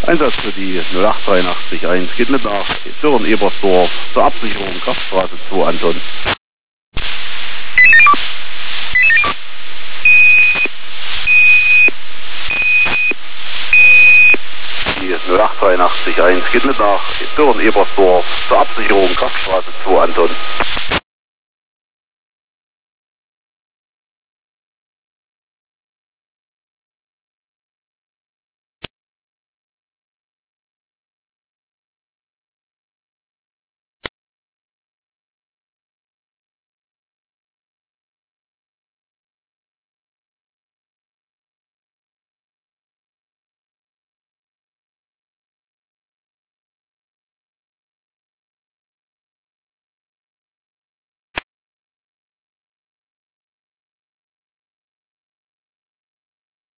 Einsatz für die 08381 geht mit nach Dürren-Ebersdorf zur Absicherung Kraftstraße 2 Anton. Die 08381 geht mit nach Dürren-Ebersdorf zur Absicherung Kraftstraße 2 Anton.